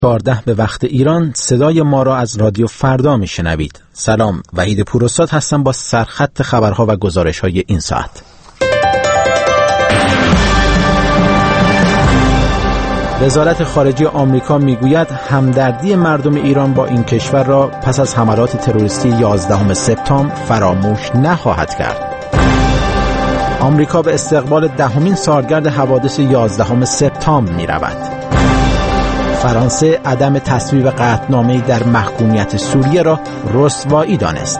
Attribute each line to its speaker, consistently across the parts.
Speaker 1: 14 به وقت ایران صدای ما را از رادیو فردا میشنوید. سلام، وحید پوراستاد هستم با سرخط خبرها و گزارش‌های این ساعت. وزارت خارجه آمریکا میگوید همدردی مردم ایران با این کشور را پس از حملات تروریستی 11 سپتامبر فراموش نخواهد کرد. آمریکا به استقبال 10مین سالگرد حوادث 11 سپتامبر می‌رود. فرانسه عدم تصویب قطعنامه‌ای در محکومیت سوریه را رسوایی دانست.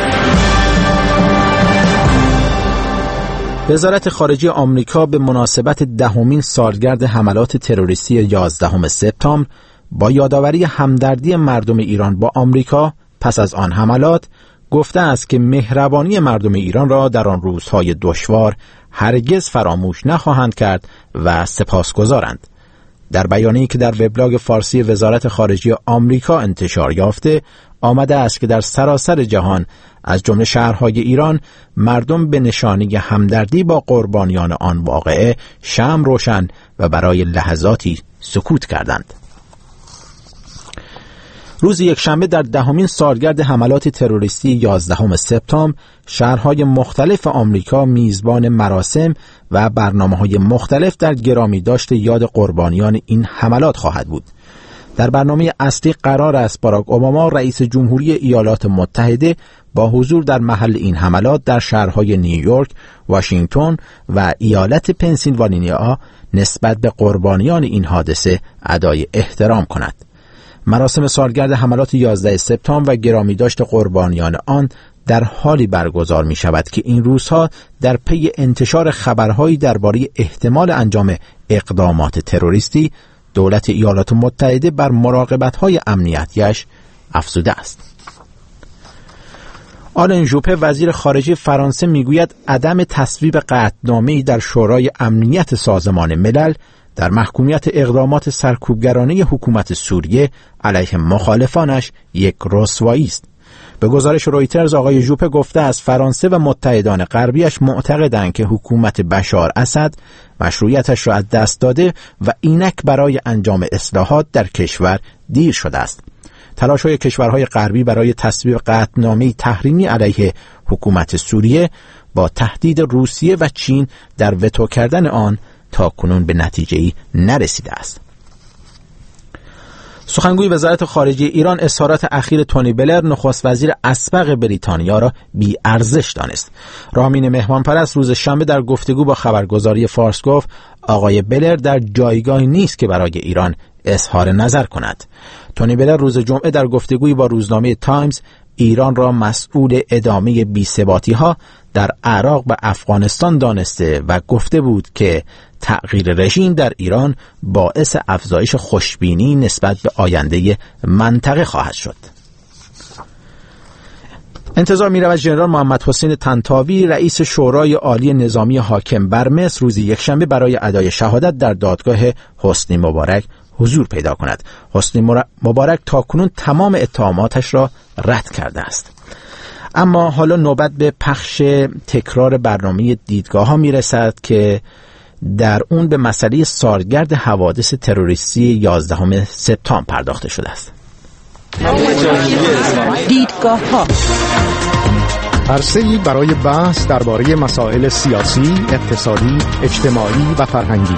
Speaker 1: وزارت خارجه آمریکا به مناسبت 10مین سالگرد حملات تروریستی 11 سپتامبر با یادآوری همدردی مردم ایران با آمریکا پس از آن حملات گفته است که مهربانی مردم ایران را در آن روزهای دشوار هرگز فراموش نخواهند کرد و سپاسگزارند. در بیانیه‌ای که در وبلاگ فارسی وزارت خارجه آمریکا انتشار یافته آمده است که در سراسر جهان از جمله شهرهای ایران مردم به نشانی همدردی با قربانیان آن واقعه شمع روشن و برای لحظاتی سکوت کردند. روز یکشنبه در 10مین سالگرد حملات تروریستی 11 سپتامبر شهرهای مختلف آمریکا میزبان مراسم و برنامه‌های مختلف در گرامی داشت یاد قربانیان این حملات خواهد بود. در برنامه اصلی قرار است باراک اوباما رئیس جمهوری ایالات متحده با حضور در محل این حملات در شهرهای نیویورک، واشنگتن و ایالت پنسیلوانیا نسبت به قربانیان این حادثه ادای احترام کند. مراسم سالگرد حملات 11 سپتامبر و گرامی داشت قربانیان آن در حالی برگزار می شود که این روزها در پی انتشار خبرهایی درباره احتمال انجام اقدامات تروریستی دولت ایالات متحده بر مراقبت‌های امنیتیش افزوده است. آلن ژوپه وزیر خارجه فرانسه میگوید عدم تصویب قطعنامه‌ای در شورای امنیت سازمان ملل در محکومیت اقدامات سرکوبگرانه حکومت سوریه علیه مخالفانش یک رسوایی است. به گزارش رویترز آقای ژوپه گفته است فرانسه و متحدان غربیش معتقدند که حکومت بشار اسد مشروعیتش را از دست داده و اینک برای انجام اصلاحات در کشور دیر شده است. تلاش‌های کشورهای غربی برای تصویب قطعنامه‌ای تحریمی علیه حکومت سوریه با تهدید روسیه و چین در وتو کردن آن تا کنون به نتیجه‌ای نرسیده است. سخنگوی وزارت خارجه ایران اظهارات اخیر تونی بلر نخست وزیر اسبق بریتانیا را بی ارزش دانست. رامین مهمانپرست روز شنبه در گفتگو با خبرگزاری فارس گفت آقای بلر در جایگاهی نیست که برای ایران اظهار نظر کند. تونی بلر روز جمعه در گفتگویی با روزنامه تایمز ایران را مسئول ادامه بی‌ثباتی‌ها در عراق و افغانستان دانسته و گفته بود که تغییر رژیم در ایران باعث افزایش خوشبینی نسبت به آینده منطقه خواهد شد. انتظار می‌رود ژنرال محمد حسین طنطاوی رئیس شورای عالی نظامی حاکم بر مصر روز یکشنبه برای ادای شهادت در دادگاه حسنی مبارک حضور پیدا کند. حسنی مبارک تاکنون تمام اتهاماتش را رد کرده است. اما حالا نوبت به پخش تکرار برنامه دیدگاه‌ها میرسد که در اون به مسئله سالگرد حوادث تروریستی 11 سپتامبر پرداخته شده است.
Speaker 2: دیدگاه‌ها
Speaker 3: عرصه‌ای برای بحث درباره مسائل سیاسی، اقتصادی، اجتماعی و فرهنگی.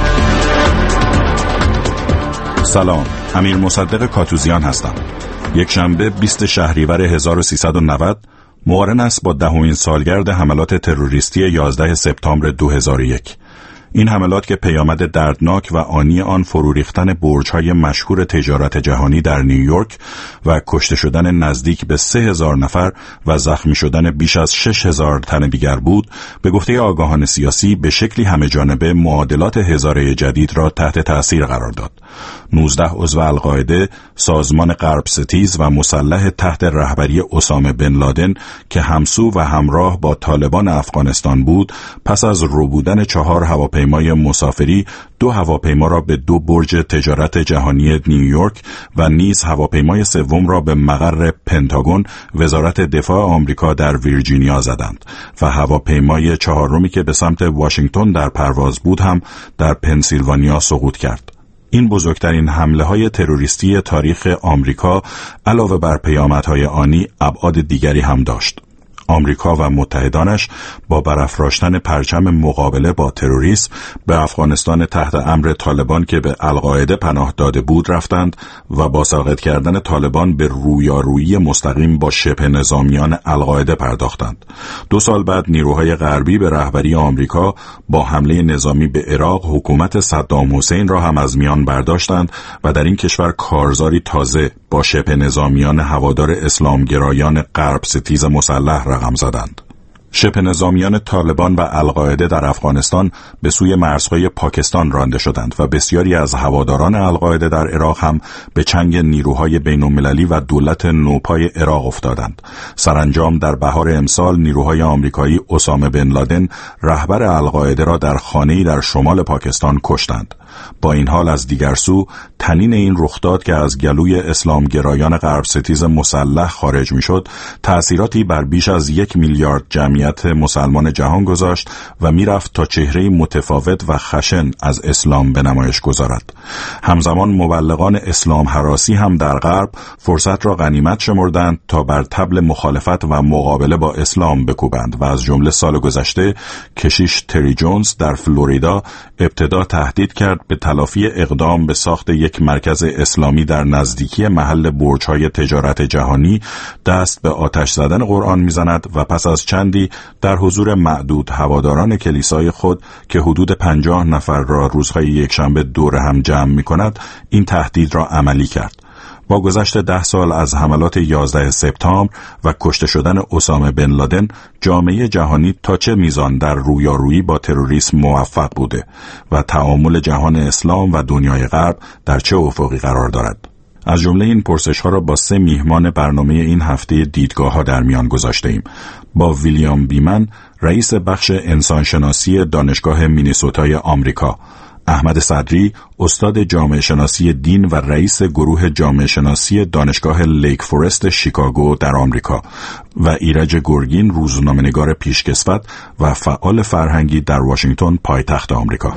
Speaker 4: سلام، امیر مصدق کاتوزیان هستم. یک شنبه 20 شهریور 1390 مقارن است با 10مین سالگرد حملات تروریستی 11 سپتامبر 2001. این حملات که پیامد دردناک و آنی آن فرو ریختن برج‌های مشهور تجارت جهانی در نیویورک و کشته شدن نزدیک به 3000 نفر و زخمی شدن بیش از 6000 تن دیگر بود، به گفته آگاهان سیاسی به شکلی همه‌جانبه معادلات هزاره جدید را تحت تأثیر قرار داد. 19 عضو القاعده، سازمان غرب ستیز و مسلح تحت رهبری اسامه بن لادن که همسو و همراه با طالبان افغانستان بود، پس از ربودن 4 هواپیمای مسافری 2 هواپیما را به 2 برج تجارت جهانی نیویورک و نیز هواپیمای سوم را به مقر پنتاگون وزارت دفاع آمریکا در ویرجینیا زدند و هواپیمای 4می که به سمت واشنگتن در پرواز بود هم در پنسیلوانیا سقوط کرد. این بزرگترین حمله‌های تروریستی تاریخ آمریکا علاوه بر پیامدهای آنی ابعاد دیگری هم داشت. آمریکا و متحدانش با برافراشتن پرچم مقابله با تروریسم به افغانستان تحت امر طالبان که به القاعده پناه داده بود رفتند و با ساقط کردن طالبان به رویارویی مستقیم با شبه نظامیان القاعده پرداختند. 2 سال بعد نیروهای غربی به رهبری آمریکا با حمله نظامی به عراق حکومت صدام حسین را هم از میان برداشتند و در این کشور کارزاری تازه با شبه نظامیان هوادار اسلامگرایان غرب ستیز مسلح رقم زدند. شبه نظامیان طالبان و القاعده در افغانستان به سوی مرزهای پاکستان رانده شدند و بسیاری از هواداران القاعده در عراق هم به چنگ نیروهای بین‌المللی و دولت نوپای عراق افتادند. سرانجام در بهار امسال نیروهای آمریکایی اسامه بن لادن رهبر القاعده را در خانه‌ای در شمال پاکستان کشتند. با این حال از دیگر سو تنین این رخداد که از گلوی اسلامگرایان غرب ستیز مسلح خارج میشد تأثیراتی بر بیش از 1 میلیارد جمعیت مسلمان جهان گذاشت و میرفت تا چهره‌ای متفاوت و خشن از اسلام به نمایش گذارد. همزمان مبلغان اسلام هراسی هم در غرب فرصت را غنیمت شمردند تا بر طبل مخالفت و مقابله با اسلام بکوبند و از جمله سال گذشته کشیش تری جونز در فلوریدا ابتدا تهدید کرد به تلافی اقدام به ساخت یک مرکز اسلامی در نزدیکی محل برج‌های تجارت جهانی دست به آتش زدن قرآن می‌زند و پس از چندی در حضور معدود هواداران کلیسای خود که حدود 50 نفر را روزهای یکشنبه دور هم جمع می‌کند این تهدید را عملی کرد. با گذشت 10 سال از حملات 11 سپتامبر و کشته شدن اسامه بن لادن، جامعه جهانی تا چه میزان در رویارویی با تروریسم موفق بوده و تعامل جهان اسلام و دنیای غرب در چه افقی قرار دارد؟ از جمله این پرسش‌ها را با 3 میهمان برنامه این هفته دیدگاه‌ها در میان گذاشته‌ایم. با ویلیام بیمن، رئیس بخش انسانشناسی دانشگاه مینیسوتای آمریکا، احمد صدری، استاد جامعه شناسی دین و رئیس گروه جامعه شناسی دانشگاه لیک فورست شیکاگو در آمریکا و ایرج گرگین، روزنامه‌نگار پیشکسوت و فعال فرهنگی در واشنگتن پایتخت آمریکا.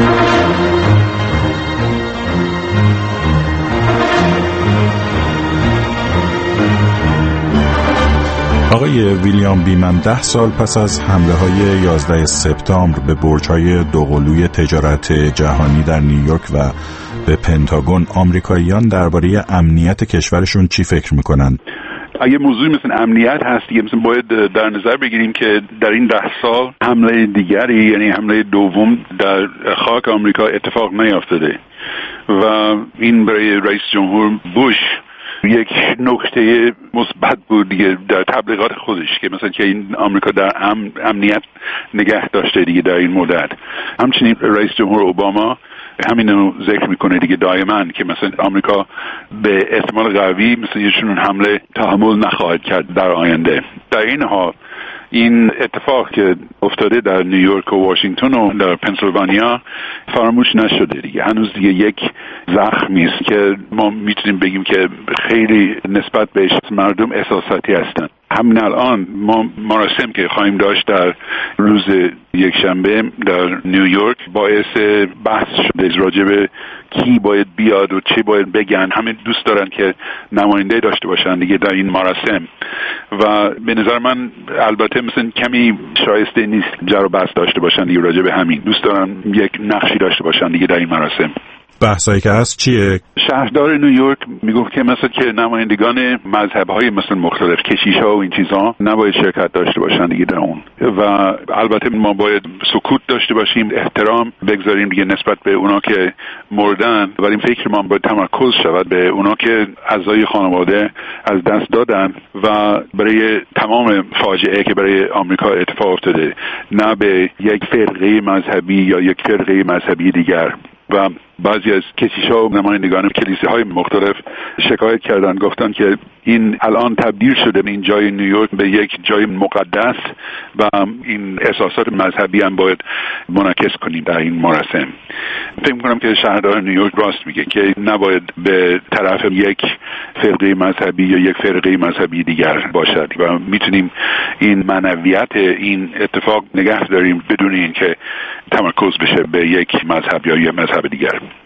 Speaker 4: آقای ویلیام بیمن، 10 سال پس از حمله‌های 11 سپتامبر به برج‌های دوقلوی تجارت جهانی در نیویورک و به پنتاگون، آمریکاییان درباره امنیت کشورشون چی فکر میکنن؟
Speaker 2: اگه موضوعی مثل امنیت هست دیگه مثلا باید در نظر بگیریم که در این 10 سال حمله دیگری، یعنی حمله دوم در خاک آمریکا اتفاق نیفتاده و این برای رئیس جمهور بوش یک نکته مثبت بود دیگه در تبلیغات خودش که مثلا که این آمریکا در امنیت نگه داشته دیگه در این مدت. همچنین رئیس جمهور اوباما همینو ذکر میکنه دیگه دائما که مثلا آمریکا به احتمال قوی مثلا یه چنین حمله تحمل نخواهد کرد در آینده. در این حال این اتفاق که افتاده در نیویورک و واشنگتن و در پنسیلوانیا فراموش نشده دیگه. هنوز دیگه یک زخمی است که ما میتونیم بگیم که خیلی نسبت بهش مردم احساساتی هستن. همین الان ما مراسم که خواهیم داشت در روز یکشنبه در نیویورک باعث بحث شده راجع به کی باید بیاد و چی باید بگن. همه دوست دارن که نماینده داشته باشن دیگه در این مراسم و به نظر من البته مثلا کمی شایسته نیست جر و بحث داشته باشن دیگه راجع به همین. دوست دارن یک نقشی داشته باشن دیگه در این مراسم.
Speaker 4: بحثایی که هست چیه؟
Speaker 2: شهردار نیویورک میگفت که مثلا که نمایندگان مذهب‌های مثلا مختلف، کشیش‌ها و این چیزا نباید شرکت داشته باشن دیگه در اون و البته ما باید سکوت داشته باشیم، احترام بگذاریم دیگه نسبت به اونا که مردن، ولی فکر ما باید تمرکز شود به اونا که اعضای خانواده از دست دادن و برای تمام فاجعه که برای آمریکا اتفاق افتاده، نه به یک فرقه مذهبی یا یک فرقه مذهبی دیگر. و بعضی از کشیش‌ها و نمایندگان کلیساهای مختلف شکایت کردن، گفتن که این الان تبدیل شده به این جای نیویورک به یک جای مقدس و این احساسات مذهبی هم باید منعکس کنیم در این مراسم. فکر می‌کنم که شهردار نیویورک راست میگه که نباید به طرف یک فرقه مذهبی یا یک فرقه مذهبی دیگر باشد و میتونیم این معنویت این اتفاق نگه داریم بدون اینکه تمرکز بشه به یک مذهب یا یک مذهب دیگر.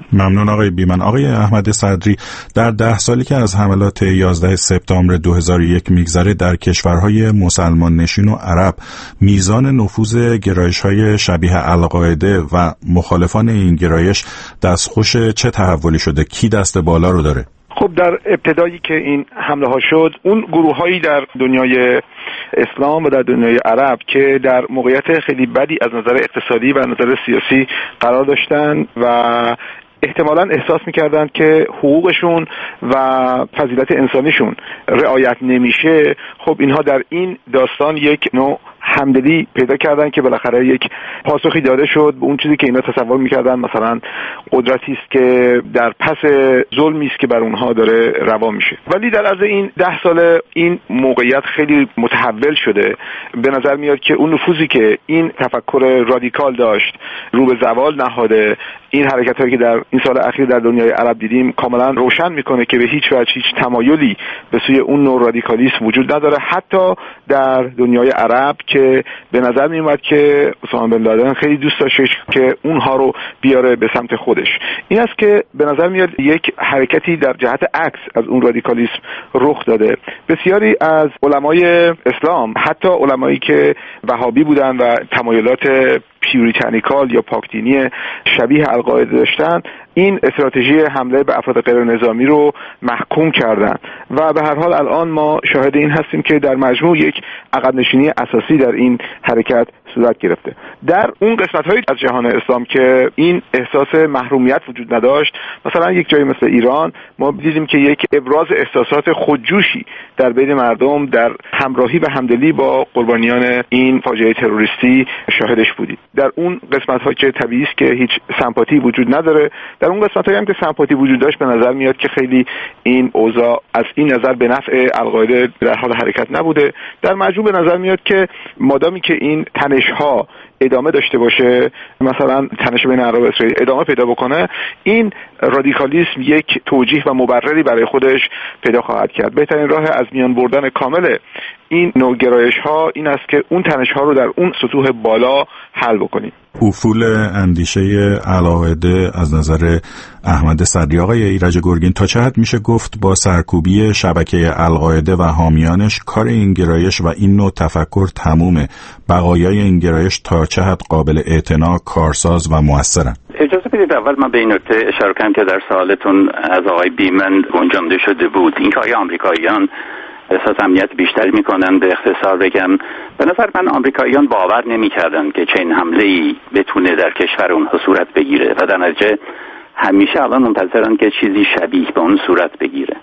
Speaker 4: ممنون آقای بیمن. آقای احمد صدری، در 10 سالی که از حملات 11 سپتامبر 2001 میگذره در کشورهای مسلمان نشین و عرب میزان نفوذ گرایش‌های شبیه القاعده و مخالفان این گرایش دستخوش چه تحولی شده؟ کی دست بالا رو داره؟
Speaker 5: خب در ابتدایی که این حمله ها شد، اون گروه‌هایی در دنیای اسلام و در دنیای عرب که در موقعیت خیلی بدی از نظر اقتصادی و نظر سیاسی قرار داشتن و احتمالاً احساس می‌کردند که حقوقشون و فضیلت انسانیشون رعایت نمیشه، خب اینها در این داستان یک نوع همدلی پیدا کردن که بالاخره یک پاسخی داده شد به اون چیزی که اینا تصور می‌کردن، مثلا قدرتی است که در پس ظلمی است که بر اونها داره روا میشه. ولی در عرض این 10 سال این موقعیت خیلی متحول شده. به نظر میاد که اون نفوذی که این تفکر رادیکال داشت رو به زوال نهاده. این حرکت‌هایی که در این سال اخیر در دنیای عرب دیدیم کاملا روشن میکنه که به هیچ وجه هیچ تمایلی به سوی اون نوع رادیکالیسم وجود نداره، حتی در دنیای عرب که به نظر میومد که اسامه بن لادن خیلی دوست داشت که اونها رو بیاره به سمت خودش. این است که به نظر میاد یک حرکتی در جهت عکس از اون رادیکالیسم رخ داده. بسیاری از علمای اسلام، حتی علمایی که وهابی بودن و تمایلات پیوریتانیکال یا پاکدینی شبیه القاعده داشتن، این استراتژی حمله به افراد غیر نظامی رو محکوم کردن و به هر حال الان ما شاهد این هستیم که در مجموع یک عقب نشینی اساسی در این حرکت صورت گرفته. در اون قسمت‌هایی از جهان اسلام که این احساس محرومیت وجود نداشت، مثلا یک جایی مثل ایران، ما دیدیم که یک ابراز احساسات خودجوشی در بین مردم در همراهی و همدلی با قربانیان این فاجعه تروریستی شاهدش بودیم. در اون قسمت‌ها که طبیعی است که هیچ سمپاتی وجود نداره، در اون قسمت‌هایی هم که سمپاتی وجود داشت به نظر میاد که خیلی این اوضاع از این نظر به نفع القاعده در حال حرکت نبوده. در مجموع به نظر میاد که مادامی که این تنش‌ها ادامه داشته باشه، مثلا تنش بین عرب و اسرائیل ادامه پیدا بکنه، این رادیکالیسم یک توجیه و مبرری برای خودش پیدا خواهد کرد. بهترین راه از میان بردن کامل این نوع گرایش‌ها این است که اون تنش‌ها رو در اون سطوح بالا حل بکنیم.
Speaker 4: افول اندیشه القاعده از نظر احمد صدری. آقای ایرج گرگین، تا چه حد میشه گفت با سرکوبی شبکه القاعده و حامیانش کار این گرایش و این نوع تفکر تمومه؟ بقایای این گرایش تا چه حد قابل اعتنا، کارساز و موثرن؟
Speaker 6: اجازه بدید اول من به این نکته اشاره کنم که در سوالتون از آقای بیمن گنجانده شده بود، اینکه آیا آمریکاییان احساس امنیت بیشتری میکنن. به اختصار بگم، به نظر من آمریکاییان باور نمیکردن که چنین حمله‌ای بتونه در کشور اونها صورت بگیره و در نتیجه همیشه الان منتظرن که چیزی شبیه به اون صورت بگیره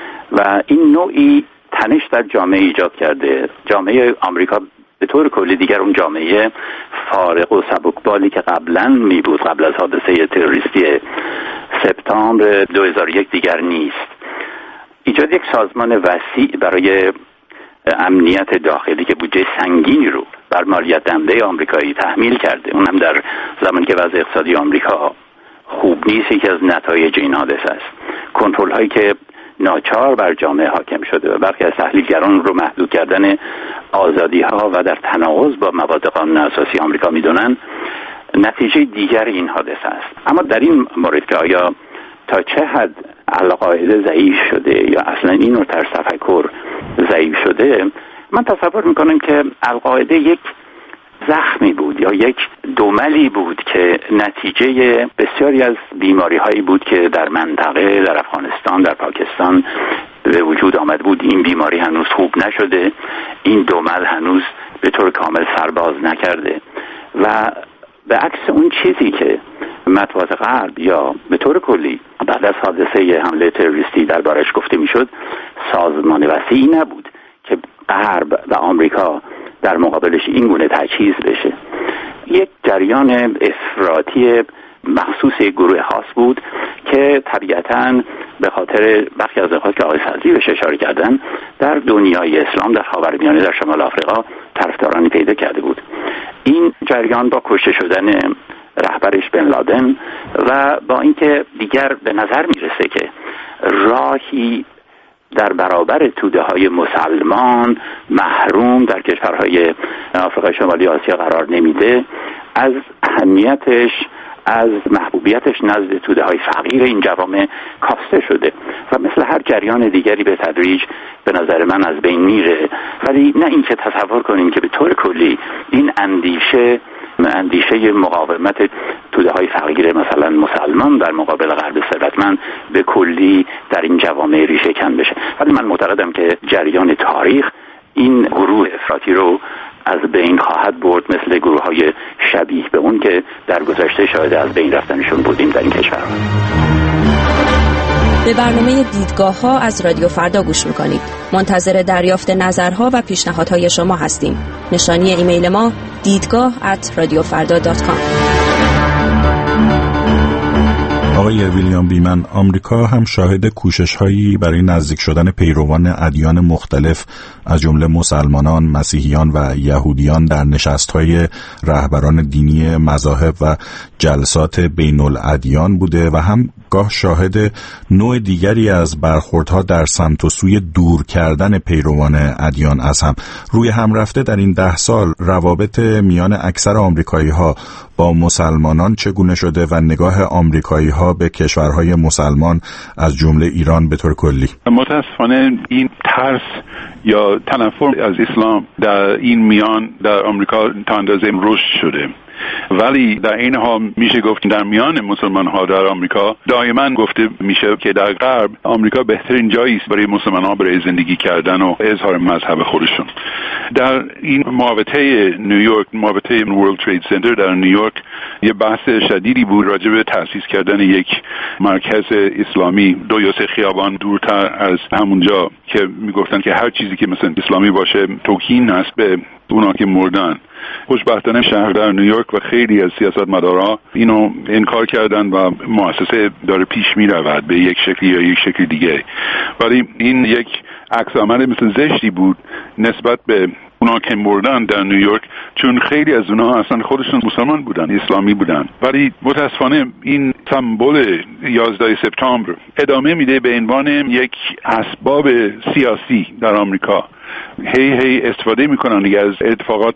Speaker 6: و این نوعی تنش در جامعه ایجاد کرده. جامعه آمریکا به طور کلی دیگر اون جامعه فارغ و سبکبالی که قبلا می بود، قبل از حادثه تروریستی سپتامبر 2001 دیگر نیست. ایجاد یک سازمان وسیع برای امنیت داخلی که بودجه سنگینی رو بر مالیات دهنده آمریکایی تحمیل کرده، اون هم در زمانی که وضع اقتصادی آمریکا خوب نیست، یکی از نتایج این حادثه است. کنترل هایی که ناچار بر جامعه حاکم شده و برخی از تحلیلگران رو محدود کردن آزادی ها و در تناقض با مبادئ قانون اساسی آمریکا میدونن، نتیجه دیگر این حادثه است. اما در این مورد که آیا تا چه حد القاعده ضعیف شده یا اصلا این نوع طرز تفکر ضعیف شده، من تصور میکنم که القاعده یک زخمی بود یا یک دملی بود که نتیجه بسیاری از بیماری هایی بود که در منطقه، در افغانستان، در پاکستان به وجود آمد بود. این بیماری هنوز خوب نشده، این دمل هنوز به طور کامل سرباز نکرده و به عکس اون چیزی که مطبوعات غرب یا به طور کلی بعد از حادثه حمله تروریستی دربارش گفته میشد، سازمان وسیعی نبود که غرب و آمریکا در مقابلش این گونه تجهیز بشه. یک جریان افراطی مخصوص یک گروه خاص بود که طبیعتاً به خاطر بخشی از نکات که آقای صدری بهش اشاره کردن در دنیای اسلام، در خاورمیانه، در شمال آفریقا طرفدارانی پیدا کرده بود. این جریان با کشته شدن رهبرش بن لادن و با اینکه دیگر به نظر میرسه که راهی در برابر توده های مسلمان محروم در کشورهای آفریقای شمالی آسیا قرار نمیده، از اهمیتش از محبوبیتش نزد توده‌های فقیر این جوامع کاسته شده و مثل هر جریان دیگری به تدریج به نظر من از بین میره. ولی نه اینکه تصور کنیم که به طور کلی این اندیشه مقاومت توده‌های فقیر مثلا مسلمان در مقابل غرب ثروتمند به کلی در این جوامع ریشه کن بشه. ولی من معتقدم که جریان تاریخ این گروه افراطی رو از بین خواهد برد، مثل گروه‌های شبیه به اون که در گذشته شاهد از بین رفتنشون بودیم در این کشور.
Speaker 7: به برنامه دیدگاه‌ها از رادیو فردا گوش می‌کنید. منتظر دریافت نظرها و پیشنهادهای شما هستیم. نشانی ایمیل ما دیدگاه@radiofarda.com.
Speaker 4: آقای ویلیام بیمن، آمریکا هم شاهد کوشش‌هایی برای نزدیک شدن پیروان ادیان مختلف از جمله مسلمانان، مسیحیان و یهودیان در نشست‌های رهبران دینی مذاهب و جلسات بین‌الادیان بوده و هم گاه شاهد نوع دیگری از برخوردها در سمت و سوی دور کردن پیروان ادیان از هم. روی هم رفته در این 10 سال روابط میان اکثر آمریکایی‌ها با مسلمانان چگونه شده و نگاه آمریکایی‌ها به کشورهای مسلمان از جمله ایران به طور کلی؟
Speaker 2: متاسفانه این ترس یا تنفر از اسلام در این میان در آمریکا تا اندازه رشد شده، ولی در این حال میشه گفت در میان مسلمان ها در آمریکا دائما گفته میشه که در غرب آمریکا بهترین جایی است برای مسلمان ها برای زندگی کردن و اظهار مذهب خودشون. در این محوطه نیویورک، محوطه ورلد ترید سنتر در نیویورک، یه بحث شدیدی بود راجع به تأسیس کردن یک مرکز اسلامی 2 یا 3 خیابان دورتر از همونجا که میگفتن که هر چیزی که مثلا اسلامی باشه توهین است به اونا که مردن. خوشبختانه شهردار نیویورک و خیلی از سیاستمدارا اینو انکار کردن و مؤسسه داره پیش می رود به یک شکلی یا یک شکل دیگه، ولی این یک عکس عمل مثل زشتی بود نسبت به اونا که مردن در نیویورک، چون خیلی از اونا اصلا خودشون مسلمان بودن، اسلامی بودن. ولی متاسفانه این سمبل 11 سپتامبر ادامه میده به عنوان یک اسباب سیاسی در آمریکا. هی استفاده میکنن دیگه از اتفاقات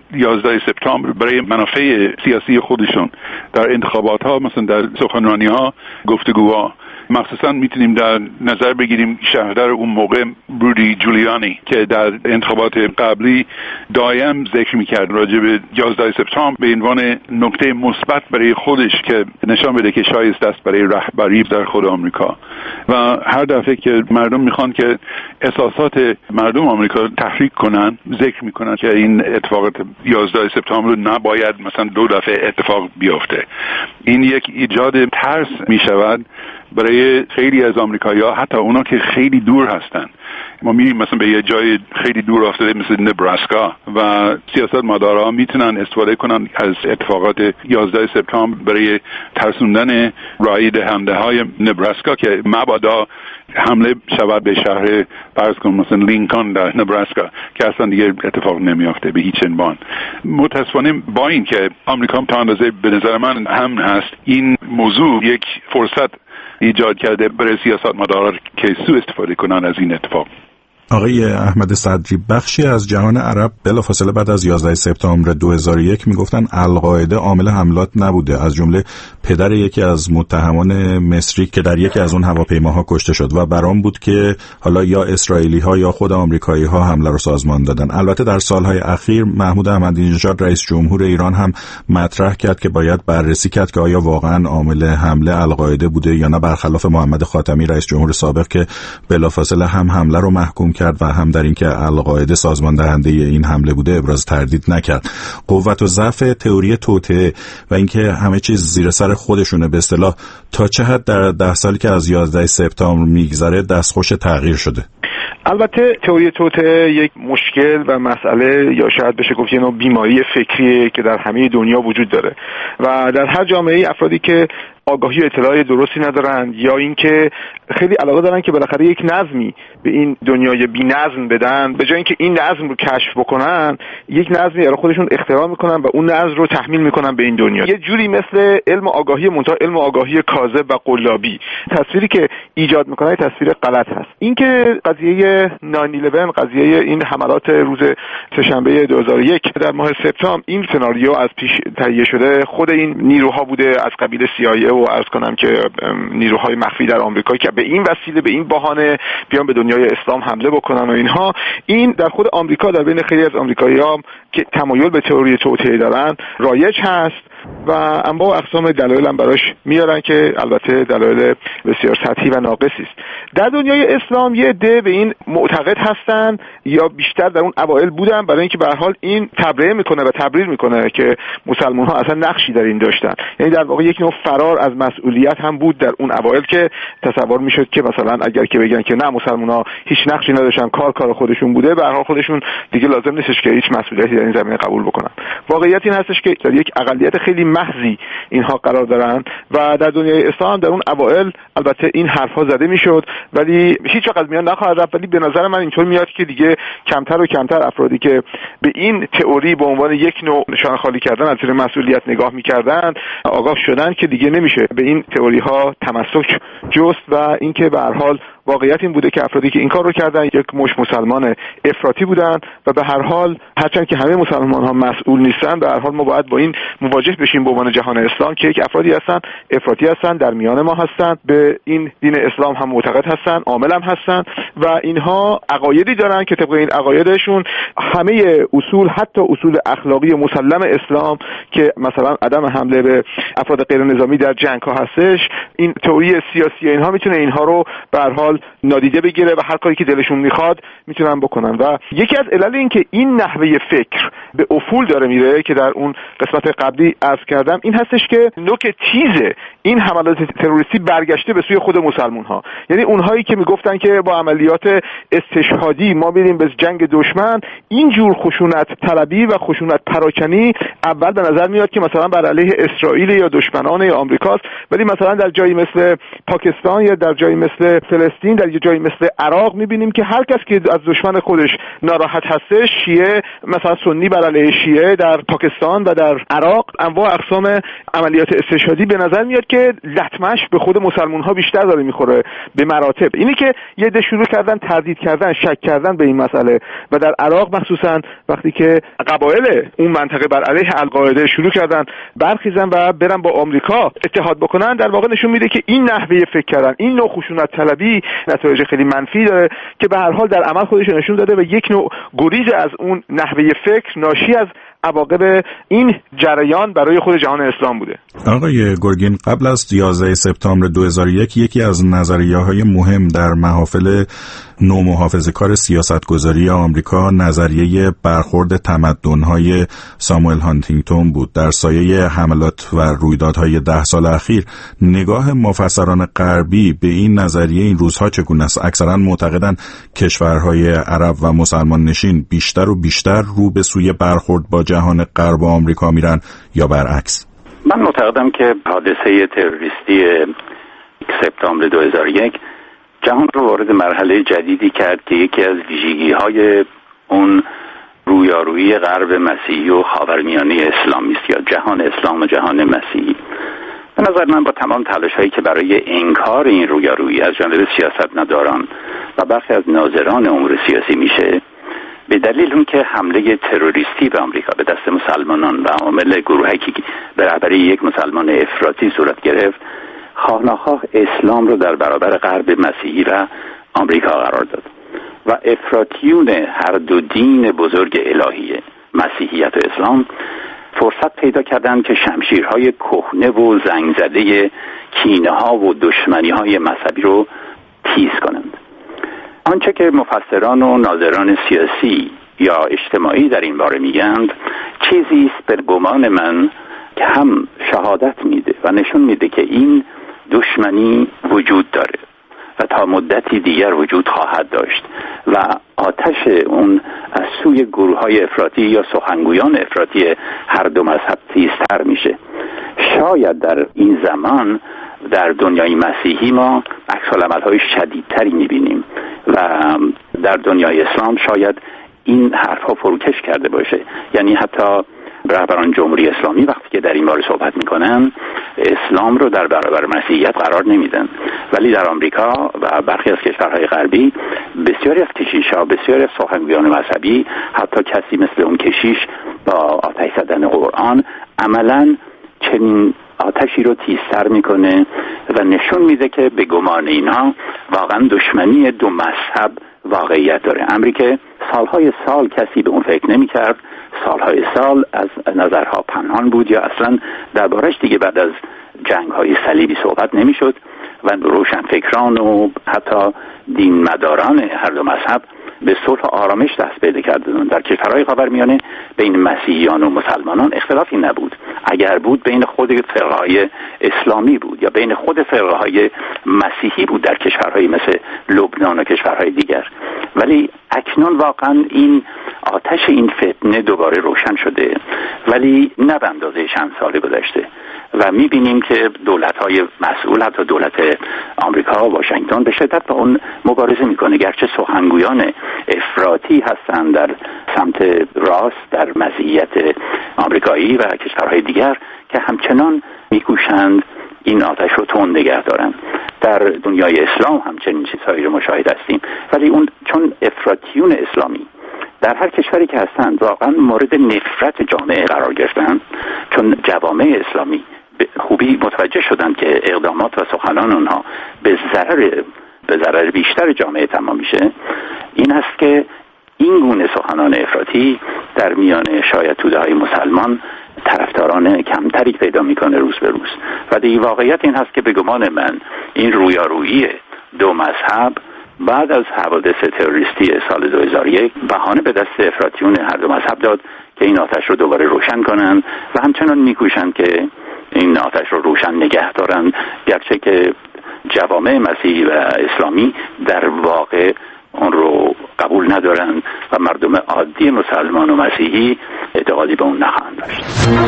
Speaker 2: 11 سپتامبر برای منافع سیاسی خودشون در انتخابات ها، مثلا در سخنرانی ها، گفتگوها. مخصوصا میتونیم در نظر بگیریم شهردار اون موقع رودی جولیانی که در انتخابات قبلی دائم ذکر میکرد راجع به 11 سپتامبر به عنوان نکته مثبت برای خودش که نشان بده که شایسته است برای رهبری در خود آمریکا. و هر دفعه که مردم میخوان که احساسات مردم آمریکا تحریک کنن، ذکر میکنن که این اتفاقات 11 سپتامبر نباید مثلا 2 دفعه اتفاق بیفته. این یک ایجاد ترس میشود برای خیلی از آمریکایی‌ها، حتی اونا که خیلی دور هستن. ما میریم مثلا به یه جای خیلی دور افتاده مثل نبراسکا و سیاستمدارا میتونن استفاده کنن از اتفاقات 11 سپتامبر برای ترسوندن رای دهنده‌های نبراسکا که مبادا حمله شود به شهر فرض کن مثلا لینکن در نبراسکا که اصلا دیگه اتفاق نمیافته به هیچ عنوان. متاسفانه با این که آمریکا تا اندازه به نظر من هم هست این موضوع یک فرصت ایجاد کرده برای سیاستمداران که سوء استفاده کنن از این اتفاق.
Speaker 4: آقای احمد صدری، بخشی از جهان عرب بلافاصله بعد از 11 سپتامبر 2001 میگفتن القاعده عامل حملات نبوده، از جمله پدر یکی از متهمان مصری که در یکی از اون هواپیماها کشته شد و برام بود که حالا یا اسرائیلی‌ها یا خود آمریکایی‌ها حمله رو سازمان دادن. البته در سالهای اخیر محمود احمدی نژاد رئیس جمهور ایران هم مطرح کرد که باید بررسی کرد که آیا واقعا عامل حمله القاعده بوده یا نه، برخلاف محمد خاتمی رئیس جمهور سابق که بلافاصله هم حمله رو محکوم کرد و هم در اینکه القاعده سازمان دهنده این حمله بوده ابراز تردید نکرد. قوت و ضعف تئوری توطئه و اینکه همه چیز زیر سر خودشونه به اصطلاح تا چه حد در 10 سالی که از 11 سپتامبر میگذره دستخوش تغییر شده؟
Speaker 5: البته تئوری توطئه یک مشکل و مسئله یا شاید بشه گفت یه نوع بیماری فکریه که در همه دنیا وجود داره و در هر جامعه افرادی که آگاهی اطلاع درستی ندارن، یا اینکه خیلی علاقه دارن که بالاخره یک نظمی به این دنیای بی‌نظم بدن، به جای اینکه این نظم رو کشف بکنن یک نظمی برای خودشون اختراع میکنن و اون نظم رو تحمیل میکنن به این دنیا. یه جوری مثل علم آگاهی منتها علم آگاهی کاذب و قلابی. تصویری که ایجاد میکنه تصویر غلط هست. اینکه قضیه 9/11 قضیه این حملات روز سه‌شنبه 2001 در ماه سپتامبر این سناریو از پیش تهیه شده، خود این نیروها بوده از قبیل CIA و عرض کنم که نیروهای مخفی در آمریکا که به این وسیله به این بهانه بیان به دنیای اسلام حمله بکنن و اینها، این در خود آمریکا در بین خیلی از آمریکایی‌ها که تمایل به تئوری توطئه دارن رایج هست و انواع و اقسام دلایل هم براش میارن که البته دلایل بسیار سطحی و ناقصی است. در دنیای اسلام یه عده به این معتقد هستن یا بیشتر در اون اوایل بودن، برای اینکه به هر حال این تبرئه میکنه و تبریر میکنه که مسلمان ها اصلا نقشی در این داشتن. یعنی در واقع یک نوع فرار از مسئولیت هم بود در اون اوایل که تصور میشد که مثلا اگر که بگن که نه مسلمان ها هیچ نقشی نداشتن، کار خودشون بوده، به هر حال خودشون دیگه لازم نیستش که هیچ مسئولیتی در این زمینه قبول بکنن. واقعیت این هستش که در یک اقلیت خیلی محضی اینها قرار دارن و در دنیای اسلام در اون اوائل البته این حرفا زده میشد ولی هیچ وقت میان نخواهد رفت. ولی به نظر من اینطور میاد که دیگه کمتر و کمتر افرادی که به این تئوری به عنوان یک نوع نشان خالی کردن از زیر مسئولیت نگاه میکردن آگاه شدن که دیگه نمیشه به این تئوری ها تمسک جست و اینکه به هر حال واقعیت این بوده که افرادی که این کار رو کردن یک مش مسلمان افراطی بودن و به هر حال هرچند که همه مسلمان ها مسئول نیستن، به هر حال ما باید با این مواجه بشیم به عنوان جهان اسلام که یک افرادی هستن افراطی هستن، در میان ما هستن، به این دین اسلام هم معتقد هستن، عامل هم هستن و اینها عقایدی دارن که طبق این عقایدشون همه اصول حتی اصول اخلاقی مسلم اسلام که مثلا عدم حمله به افراد غیر نظامی در جنگ ها هستش، این تئوری سیاسی اینها میتونه اینها رو به هر حال نادیده بگیره و هر کاری که دلشون میخواد میتونن بکنن. و یکی از علل این که این نحوه فکر به افول داره میره که در اون قسمت قبلی عرض کردم این هستش که نوک تیز این حملات تروریستی برگشته به سوی خود مسلمان ها. یعنی اونهایی که میگفتن که با عملیات استشهادی ما میریم به جنگ دشمن، این جور خشونت طلبی و خشونت پراکنی اول به نظر میاد که مثلا بر علیه اسرائیل یا دشمنان آمریکاست، ولی مثلا در جایی مثل پاکستان یا در جایی مثل فلسطین، در یه جایی مثل عراق میبینیم که هر کس که از دشمن خودش ناراحت هسته، شیعه مثلا سنی بر علیه شیعه در پاکستان و در عراق، انواع اقسام عملیات استشهادی به نظر میاد که لطمش به خود مسلمان ها بیشتر داره میخوره به مراتب. اینی که یه عده شروع کردن تردید کردن، شک کردن به این مسئله و در عراق مخصوصا وقتی که قبایل اون منطقه بر علیه القاعده شروع کردن برخیزن و برن با آمریکا اتحاد بکنن، در واقع نشون میده که این نحوه فکر کردن، این نوع خشونت طلبی نتایج خیلی منفی داره که به هر حال در عمل خودش نشون داده و یک نوع گریز از اون نحوه فکر ناشی از عواقب این جریان برای خود جهان اسلام بوده.
Speaker 4: آقای گرگین، قبل از 11 سپتامبر 2001 یکی از نظریه‌های مهم در محافل نومحافظه‌کار سیاستگذاری آمریکا نظریه برخورد تمدن‌های ساموئل هانتینگتون بود. در سایه حملات و رویدادهای 10 سال اخیر نگاه مفسران غربی به این نظریه این روزها چگونه است؟ اکثرا معتقدند کشورهای عرب و مسلمان نشین بیشتر و بیشتر رو به سوی برخورد با جهان غرب و آمریکا میرن یا برعکس؟
Speaker 6: من معتقدم که حادثه تروریستی سپتامبر 2001 جهان رو وارد مرحله جدیدی کرد که یکی از ویژگی‌های اون رویارویی غرب مسیحی و خاورمیانه اسلامی است یا جهان اسلام و جهان مسیحی. به نظر من با تمام تلاش‌هایی که برای انکار این رویارویی از جانب سیاستمداران و برخی از ناظران امور سیاسی میشه، به دلیل اون که حمله تروریستی به آمریکا به دست مسلمانان و عامل گروهی که به رهبری یک مسلمان افراطی صورت گرفت، خواه ناخواه اسلام رو در برابر غرب مسیحی و آمریکا قرار داد و افراطیون هر دو دین بزرگ الهی مسیحیت و اسلام فرصت پیدا کردن که شمشیرهای کهنه و زنگ زده کینه‌ها و دشمنی‌های مذهبی رو تیز کنند. آنچه که مفسران و ناظران سیاسی یا اجتماعی در این باره میگند چیزی است به گمان من که هم شهادت میده و نشون میده که این دشمنی وجود داره و تا مدتی دیگر وجود خواهد داشت و آتش اون از سوی گروه‌های افراطی یا سخنگویان افراطی هر دو مذهب تیزتر میشه. شاید در این زمان در دنیای مسیحی ما عکس‌العمل‌های شدیدتری می‌بینیم و در دنیای اسلام شاید این حرف‌ها فروکش کرده باشه. یعنی حتی رهبران جمهوری اسلامی وقتی که در این باره صحبت میکنن اسلام رو در برابر مسیحیت قرار نمیدن، ولی در آمریکا و برخی از کشورهای غربی بسیاری از کشیش‌ها، بسیاری از سخنگویان مذهبی، حتی کسی مثل اون کشیش با آتش زدن قرآن عملاً چنین آتشی رو تیزتر میکنه و نشون میده که به گمان اینها واقعا دشمنی دو مذهب واقعیت داره. امریکا سالهای سال کسی به اون فکر نمیکرد، سالهای سال از نظرها پنهان بود یا اصلا دربارش دیگه بعد از جنگ‌های صلیبی صحبت نمیشد و روشنفکران و حتی دین مداران هر دو مذهب به صلح و آرامش دست پیدا کردند. در کشورهای خاورمیانه بین مسیحیان و مسلمانان اختلافی نبود، اگر بود بین خود فرقه‌های اسلامی بود یا بین خود فرقه‌های مسیحی بود در کشورهای مثل لبنان و کشورهای دیگر. ولی اکنون واقعا این آتش این فتنه دوباره روشن شده، ولی نه به اندازه چند سال گذشته و می‌بینیم که دولت‌های مسئول، حتی دولت آمریکا و واشنگتن، به شدت با اون مبارزه می‌کنه، گرچه سخنگویان افراطی هستند در سمت راست در مزیت آمریکایی و کشورهای دیگر که همچنان می‌کوشند این آتش رو تند نگه دارن. در دنیای اسلام همچنین چیزهایی رو مشاهده هستیم، ولی اون چون افراطیون اسلامی در هر کشوری که هستند واقعا مورد نفرت جامعه قرار گرفتن، چون جوامع اسلامی به خوبی متوجه شدند که اقدامات و سخنان اونها به ضرر بیشتر جامعه تمام میشه. این است که این گونه سخنان افراطی در میان شاید توده‌های مسلمان طرفداران کمتری پیدا میکنه روز به روز و دیگه واقعیت این هست که به گمان من این رویارویی دو مذهب بعد از حوادث تروریستی سال 2001 بهانه به دست افراطیون هر دو مذهب داد که این آتش رو دوباره روشن کنن و همچنان میکوشند که این آتش رو روشن نگه دارن، گرچه که جوامع مسیحی و اسلامی در واقع اون رو قبول ندارن و مردم عادی مسلمان و مسیحی اعتقادی به اون نخواهند داشت.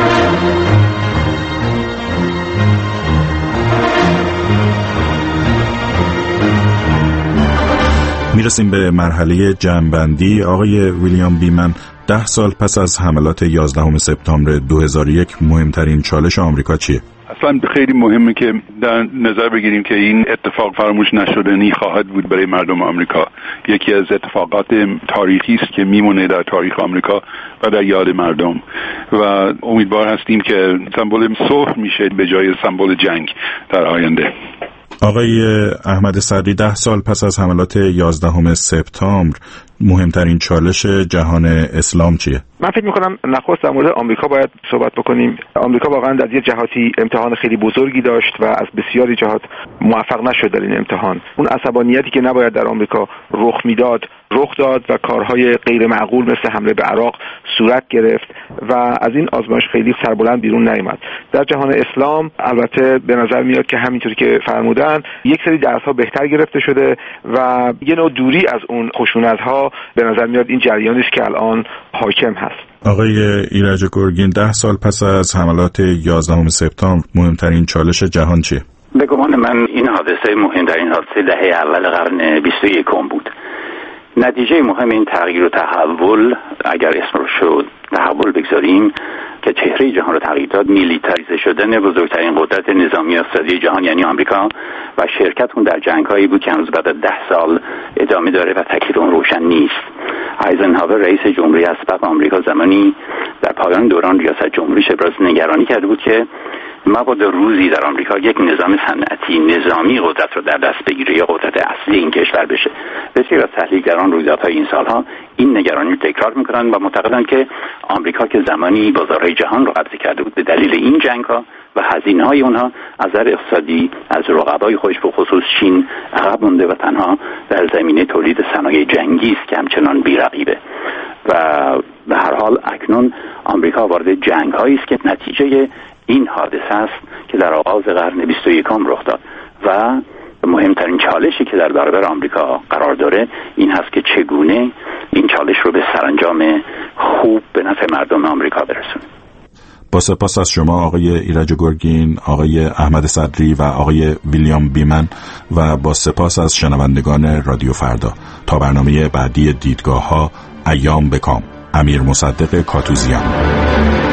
Speaker 4: میرسیم به مرحله جمع‌بندی. آقای ویلیام بیمن، 10 سال پس از حملات 11 سپتامبر 2001 مهمترین چالش آمریکا چیه؟
Speaker 2: اصلا خیلی مهمه که در نظر بگیریم که این اتفاق فراموش نشدنی خواهد بود برای مردم آمریکا. یکی از اتفاقات تاریخی است که میمونه در تاریخ آمریکا و در یاد مردم و امیدوار هستیم که سمبل صلح میشه به جای سمبل جنگ در آینده.
Speaker 4: آقای احمد صدری، 10 سال پس از حملات 11 سپتامبر مهمترین چالش جهان اسلام چیه؟
Speaker 5: من فکر میکنم نخست در مورد آمریکا باید صحبت بکنیم. آمریکا واقعا در یه جهاتی امتحان خیلی بزرگی داشت و از بسیاری جهات موفق نشد در این امتحان. اون عصبانیتی که نباید در آمریکا رخ داد و کارهای غیر معقول مثل حمله به عراق صورت گرفت و از این آزمایش خیلی سربلند بیرون نیامد. در جهان اسلام البته به نظر میاد که همینطوری که فرمودن یک سری درس‌ها بهتر گرفته شده و یه نوع دوری از اون خشونت‌ها به نظر میاد این جریانی است که الان حاکم هست.
Speaker 4: آقای ایرج گرگین، 10 سال پس از حملات 11 سپتامبر مهمترین چالش جهان چیه؟
Speaker 6: به گمان من این حادثه مهمترین حادثه دهه اول قرن 21 بود. نتیجه مهم این تغییر و تحول، اگر اسم رو شد تحول بگذاریم، که چهره جهان رو تغییر داد، میلیتاریزه شدن بزرگترین قدرت نظامی اقتصادی جهان یعنی آمریکا و شرکت اون در جنگ‌هایی بود که هنوز بعد از 10 سال ادامه داره و تکلیف اون روشن نیست. آیزنهاور رئیس جمهوری اسبق آمریکا زمانی در پایان دوران ریاست جمهوریش ابراز نگرانی کرده بود که مبادا روزی در آمریکا یک نظام صنعتی نظامی قدرت رو در دست بگیره یا قدرت اصلی این کشور بشه. بسیار از تحلیلگران رویدادهای این سالها این نگرانی رو تکرار میکنن و معتقدند که آمریکا که زمانی بازارهای جهان رو قبضه کرده بود به دلیل این جنگ‌ها و هزینه‌های اونها از نظر اقتصادی از رقبای خودش به خصوص چین عقب مونده و تنها در زمینه تولید صنایع جنگی است که همچنان بی‌رقیبه و به هر حال اکنون آمریکا وارد جنگ‌هایی است که نتیجه این حادثه است که در آغاز قرن 21 رخ داد و مهمترین چالشی که در برابر آمریکا قرار داره این هست که چگونه این چالش رو به سرانجام خوب به نفع مردم آمریکا برسونه.
Speaker 4: با سپاس از شما آقای ایرج گرگین، آقای احمد صدری و آقای ویلیام بیمن و با سپاس از شنوندگان رادیو فردا. تا برنامه بعدی دیدگاه‌ها، ایام بکام. امیر مصدق کاتوزیان.